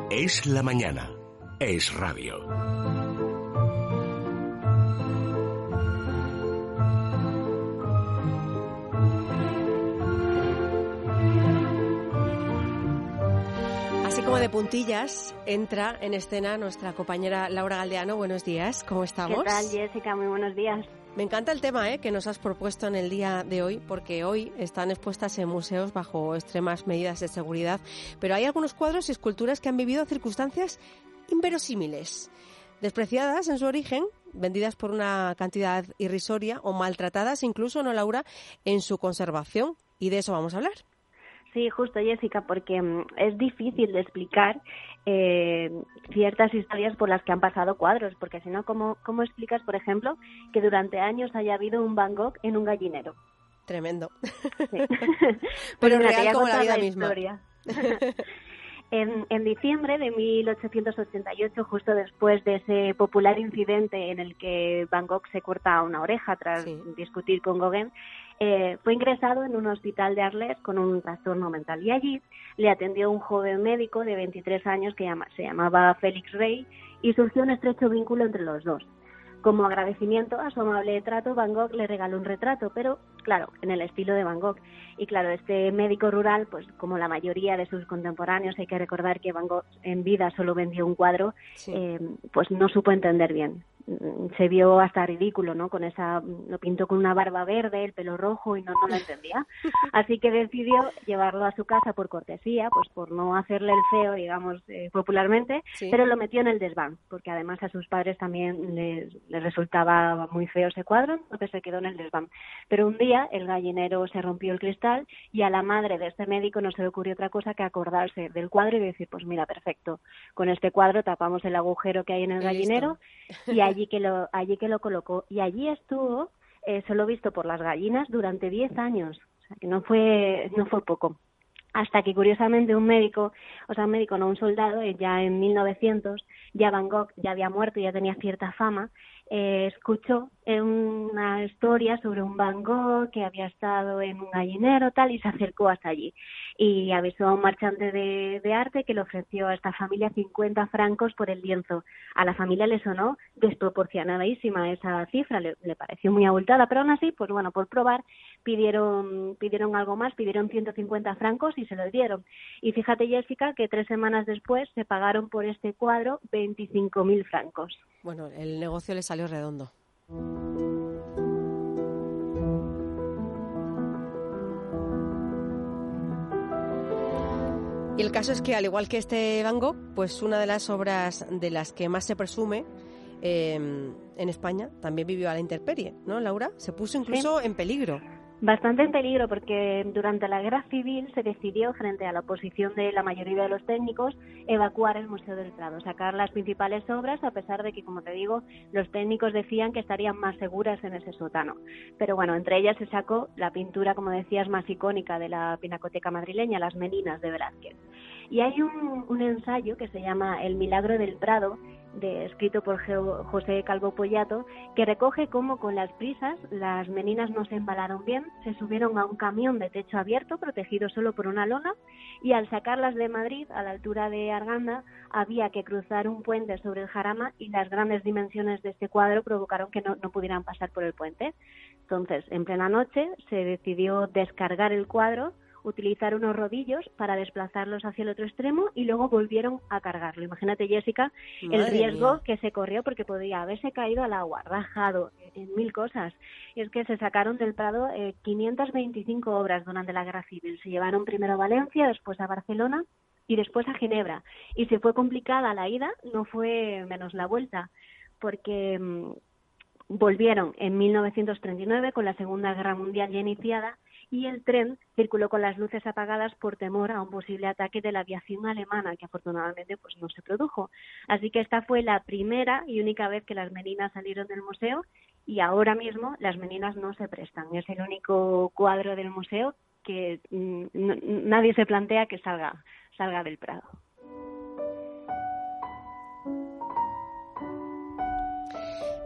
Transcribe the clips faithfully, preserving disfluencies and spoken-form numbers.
Es la mañana. Es radio. Así como de puntillas, entra en escena nuestra compañera Laura Galdeano. Buenos días, ¿cómo estamos? ¿Qué tal, Jessica? Muy buenos días. Me encanta el tema ¿eh? que nos has propuesto en el día de hoy, porque hoy están expuestas en museos bajo extremas medidas de seguridad, pero hay algunos cuadros y esculturas que han vivido circunstancias inverosímiles, despreciadas en su origen, vendidas por una cantidad irrisoria o maltratadas incluso, ¿no, Laura?, en su conservación, y de eso vamos a hablar. Sí, justo, Jessica, porque es difícil de explicar eh, ciertas historias por las que han pasado cuadros, porque si no, ¿cómo, ¿cómo explicas, por ejemplo, que durante años haya habido un Van Gogh en un gallinero? Tremendo. Sí. Pero pues real como la vida misma. En, en diciembre de mil ochocientos ochenta y ocho, justo después de ese popular incidente en el que Van Gogh se corta una oreja tras sí. discutir con Gauguin, eh, fue ingresado en un hospital de Arles con un trastorno mental, y allí le atendió un joven médico de veintitrés años que llama, se llamaba Félix Rey, y surgió un estrecho vínculo entre los dos. Como agradecimiento a su amable trato, Van Gogh le regaló un retrato, pero, claro, en el estilo de Van Gogh. Y claro, este médico rural, pues como la mayoría de sus contemporáneos, hay que recordar que Van Gogh en vida solo vendió un cuadro, sí. eh, pues no supo entender bien. Se vio hasta ridículo, ¿no? Con esa, lo pintó con una barba verde, el pelo rojo, y no, no lo entendía. Así que decidió llevarlo a su casa por cortesía, pues por no hacerle el feo, digamos, eh, popularmente, sí. pero lo metió en el desván, porque además a sus padres también les, les resultaba muy feo ese cuadro, entonces se quedó en el desván. Pero un día el gallinero se rompió el cristal y a la madre de este médico no se le ocurrió otra cosa que acordarse del cuadro y decir, pues mira, perfecto, con este cuadro tapamos el agujero que hay en el gallinero y allí que lo allí que lo colocó, y allí estuvo eh, solo visto por las gallinas durante diez años, o sea que no fue no fue poco, hasta que curiosamente un médico, o sea un médico no un soldado, eh, ya en mil novecientos, ya Van Gogh ya había muerto y ya tenía cierta fama, eh, escuchó eh, una historia sobre un Van Gogh que había estado en un gallinero tal y se acercó hasta allí y avisó a un marchante de, de arte que le ofreció a esta familia cincuenta francos por el lienzo. A la familia le sonó desproporcionadísima esa cifra, le, le pareció muy abultada, pero aún así, pues bueno, por probar pidieron pidieron algo más, pidieron ciento cincuenta francos y se lo dieron. Y fíjate, Jessica, que tres semanas después se pagaron por este cuadro veinticinco mil francos. Bueno, el negocio le salió redondo. Y el caso es que, al igual que este Van Gogh, pues una de las obras de las que más se presume eh, en España también vivió a la intemperie, ¿no, Laura? Se puso incluso sí. en peligro. Bastante en peligro, porque durante la Guerra Civil se decidió, frente a la oposición de la mayoría de los técnicos, evacuar el Museo del Prado, sacar las principales obras, a pesar de que, como te digo, los técnicos decían que estarían más seguras en ese sótano. Pero bueno, entre ellas se sacó la pintura, como decías, más icónica de la pinacoteca madrileña, Las Meninas de Velázquez. Y hay un, un ensayo que se llama El Milagro del Prado, de, escrito por Geo, José Calvo Pollato, que recoge cómo con las prisas las meninas no se embalaron bien, se subieron a un camión de techo abierto protegido solo por una lona y al sacarlas de Madrid a la altura de Arganda había que cruzar un puente sobre el Jarama y las grandes dimensiones de este cuadro provocaron que no, no pudieran pasar por el puente. Entonces, en plena noche se decidió descargar el cuadro, utilizar unos rodillos para desplazarlos hacia el otro extremo y luego volvieron a cargarlo. Imagínate, Jessica, Madre el riesgo mía. que se corrió porque podría haberse caído al agua, rajado, en mil cosas. Y es que se sacaron del Prado eh, quinientas veinticinco obras durante la Guerra Civil. Se llevaron primero a Valencia, después a Barcelona y después a Ginebra. Y si fue complicada la ida, no fue menos la vuelta, porque mmm, volvieron en mil novecientos treinta y nueve con la Segunda Guerra Mundial ya iniciada, y el tren circuló con las luces apagadas por temor a un posible ataque de la aviación alemana, que afortunadamente pues no se produjo. Así que esta fue la primera y única vez que las meninas salieron del museo, y ahora mismo las meninas no se prestan. Es el único cuadro del museo que mm, no, nadie se plantea que salga, salga del Prado.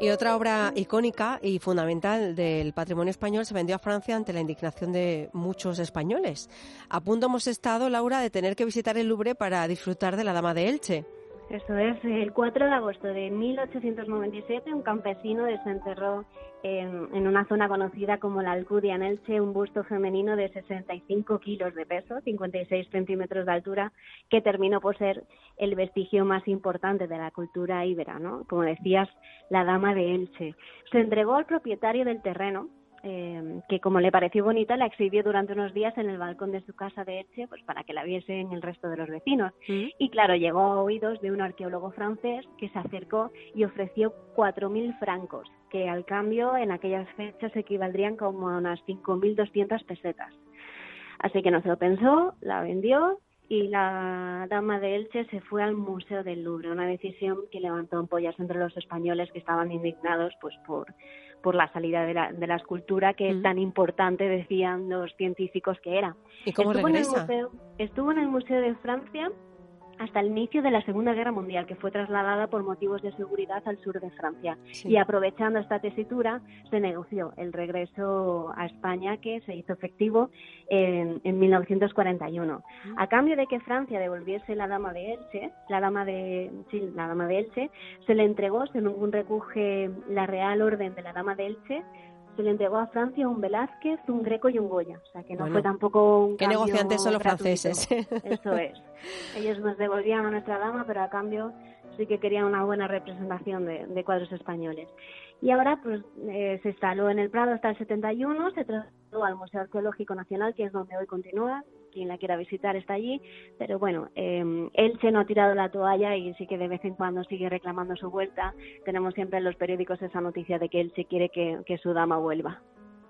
Y otra obra icónica y fundamental del patrimonio español se vendió a Francia ante la indignación de muchos españoles. A punto hemos estado, Laura, de tener que visitar el Louvre para disfrutar de la Dama de Elche. Eso es, el cuatro de agosto de mil ochocientos noventa y siete un campesino desenterró en, en una zona conocida como la Alcudia en Elche un busto femenino de sesenta y cinco kilos de peso, cincuenta y seis centímetros de altura, que terminó por ser el vestigio más importante de la cultura íbera, ¿no? Como decías, la Dama de Elche. Se entregó al propietario del terreno, Eh, que como le pareció bonita la exhibió durante unos días en el balcón de su casa de Elche, pues para que la viesen el resto de los vecinos. ¿Mm? Y claro, llegó a oídos de un arqueólogo francés que se acercó y ofreció cuatro mil francos, que al cambio en aquellas fechas equivaldrían como a unas cinco mil doscientas pesetas. Así que no se lo pensó, la vendió y la Dama de Elche se fue al Museo del Louvre, una decisión que levantó ampollas entre los españoles que estaban indignados pues por por la salida de la, de la escultura que mm. es tan importante, decían los científicos que era. ¿Y cómo estuvo regresa? En el museo, estuvo en el Museo de Francia hasta el inicio de la Segunda Guerra Mundial, que fue trasladada por motivos de seguridad al sur de Francia. Sí. Y aprovechando esta tesitura, se negoció el regreso a España, que se hizo efectivo en, en mil novecientos cuarenta y uno. A cambio de que Francia devolviese la Dama de Elche, la Dama de, sí, la Dama de Elche, se le entregó, según recoge la Real Orden de la Dama de Elche, se le entregó a Francia un Velázquez, un Greco y un Goya. O sea, que no bueno, fue tampoco un ¿qué cambio negociantes son los gratuito. franceses? Eso es. Ellos nos devolvían a nuestra dama, pero a cambio sí que querían una buena representación de, de cuadros españoles. Y ahora pues eh, se instaló en el Prado hasta el setenta y uno, se trasladó al Museo Arqueológico Nacional, que es donde hoy continúa. Quien la quiera visitar está allí, pero bueno, eh, Elche no ha tirado la toalla y sí que de vez en cuando sigue reclamando su vuelta. Tenemos siempre en los periódicos esa noticia de que Elche quiere que, que su dama vuelva.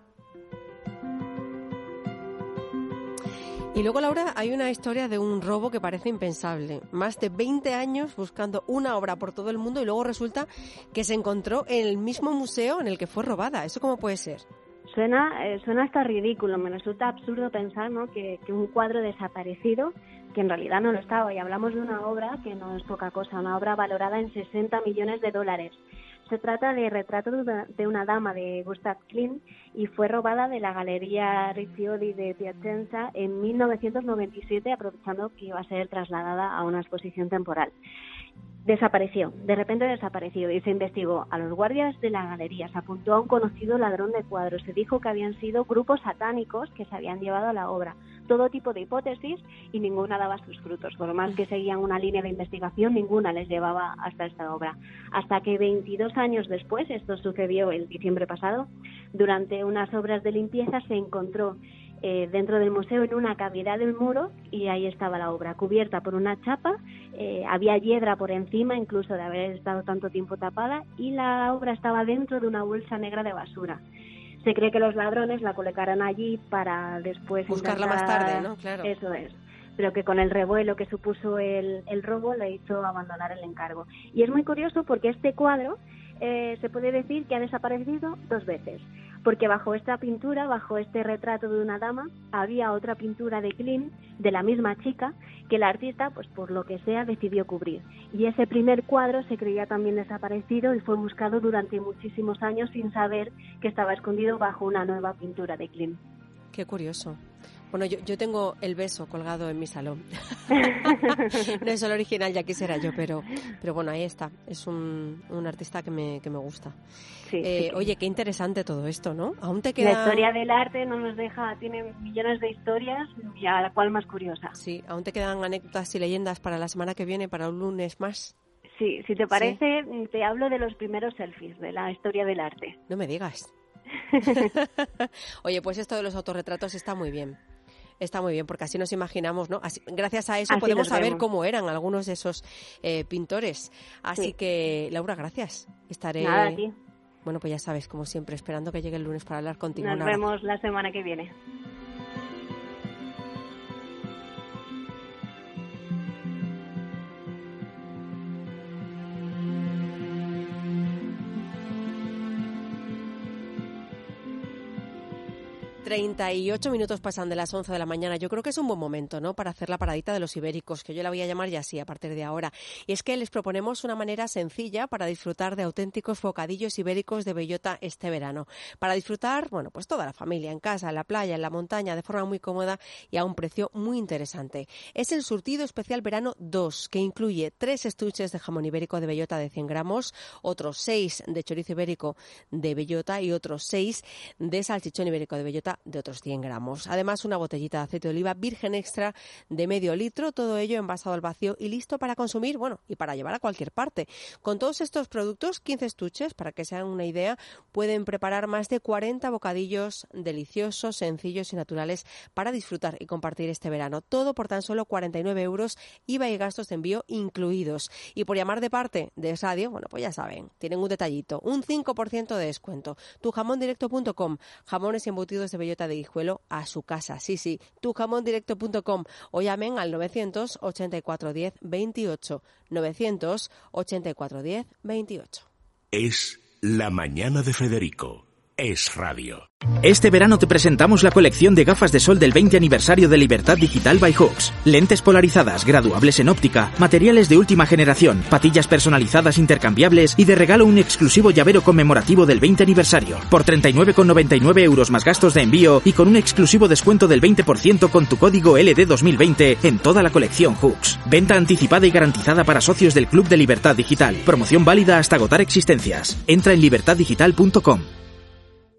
Y luego, Laura, hay una historia de un robo que parece impensable. Más de veinte años buscando una obra por todo el mundo y luego resulta que se encontró en el mismo museo en el que fue robada. ¿Eso cómo puede ser? Suena, eh, suena hasta ridículo, me resulta absurdo pensar, ¿no?, que, que un cuadro desaparecido, que en realidad no lo estaba, y hablamos de una obra que no es poca cosa, una obra valorada en sesenta millones de dólares. Se trata de Retrato de una, de una dama de Gustav Klimt y fue robada de la Galería Riccioli de Piacenza en mil novecientos noventa y siete, aprovechando que iba a ser trasladada a una exposición temporal. Desapareció, de repente desapareció y se investigó a los guardias de la galería, se apuntó a un conocido ladrón de cuadros, se dijo que habían sido grupos satánicos que se habían llevado a la obra, todo tipo de hipótesis y ninguna daba sus frutos, por más que seguían una línea de investigación, ninguna les llevaba hasta esta obra, hasta que veintidós años después, esto sucedió el diciembre pasado, durante unas obras de limpieza se encontró Eh, dentro del museo en una cavidad del muro y ahí estaba la obra cubierta por una chapa, eh, había hiedra por encima incluso de haber estado tanto tiempo tapada y la obra estaba dentro de una bolsa negra de basura. Se cree que los ladrones la colocaron allí para después buscarla intentar... más tarde, ¿no? Claro. Eso es, pero que con el revuelo que supuso el, el robo le hizo abandonar el encargo. Y es muy curioso porque este cuadro eh, se puede decir que ha desaparecido dos veces. Porque bajo esta pintura, bajo este retrato de una dama, había otra pintura de Klimt, de la misma chica, que el artista, pues por lo que sea, decidió cubrir. Y ese primer cuadro se creía también desaparecido y fue buscado durante muchísimos años sin saber que estaba escondido bajo una nueva pintura de Klimt. Qué curioso. Bueno, yo, yo tengo el beso colgado en mi salón. No es el original, ya quisiera yo, pero pero bueno, ahí está. Es un, un artista que me, que me gusta. Sí, eh, sí. Oye, qué interesante todo esto, ¿no? Aún te queda... La historia del arte no nos deja, tiene millones de historias y a la cual más curiosa. Sí, aún te quedan anécdotas y leyendas para la semana que viene, para un lunes más. Sí, si te parece, sí. Te hablo de los primeros selfies de la historia del arte. No me digas. Oye, pues esto de los autorretratos está muy bien. Está muy bien, porque así nos imaginamos, ¿no? Así, gracias a eso así podemos saber vemos. cómo eran algunos de esos eh, pintores. Así sí. que, Laura, gracias. Estaré... Nada, a ti. Bueno, pues ya sabes, como siempre, esperando que llegue el lunes para hablar contigo. Nos vemos la semana que viene. treinta y ocho minutos pasan de las once de la mañana. Yo creo que es un buen momento, ¿no?, para hacer la paradita de los ibéricos, que yo la voy a llamar ya así a partir de ahora. Y es que les proponemos una manera sencilla para disfrutar de auténticos bocadillos ibéricos de bellota este verano. Para disfrutar, bueno, pues toda la familia, en casa, en la playa, en la montaña, de forma muy cómoda y a un precio muy interesante. Es el surtido especial verano dos, que incluye tres estuches de jamón ibérico de bellota de cien gramos, otros seis de chorizo ibérico de bellota y otros seis de salchichón ibérico de bellota de otros cien gramos. Además, una botellita de aceite de oliva virgen extra de medio litro, todo ello envasado al vacío y listo para consumir, bueno, y para llevar a cualquier parte. Con todos estos productos, quince estuches, para que se hagan una idea, pueden preparar más de cuarenta bocadillos deliciosos, sencillos y naturales para disfrutar y compartir este verano. Todo por tan solo cuarenta y nueve euros, I V A y gastos de envío incluidos. Y por llamar de parte de Radio, bueno, pues ya saben, tienen un detallito, un cinco por ciento de descuento. tu jamón directo punto com, jamones y embutidos de bellota de Guijuelo a su casa. Sí, sí, tu jamón directo punto com, o llamen al novecientos ochenta y cuatro diez veintiocho, novecientos ochenta y cuatro diez veintiocho. Es La Mañana de Federico. Es Radio. Este verano te presentamos la colección de gafas de sol del veinte aniversario de Libertad Digital by Hooks. Lentes polarizadas, graduables en óptica, materiales de última generación, patillas personalizadas intercambiables y de regalo un exclusivo llavero conmemorativo del veinte aniversario. Por treinta y nueve con noventa y nueve euros más gastos de envío y con un exclusivo descuento del veinte por ciento con tu código L D dos mil veinte en toda la colección Hooks. Venta anticipada y garantizada para socios del Club de Libertad Digital. Promoción válida hasta agotar existencias. Entra en libertad digital punto com.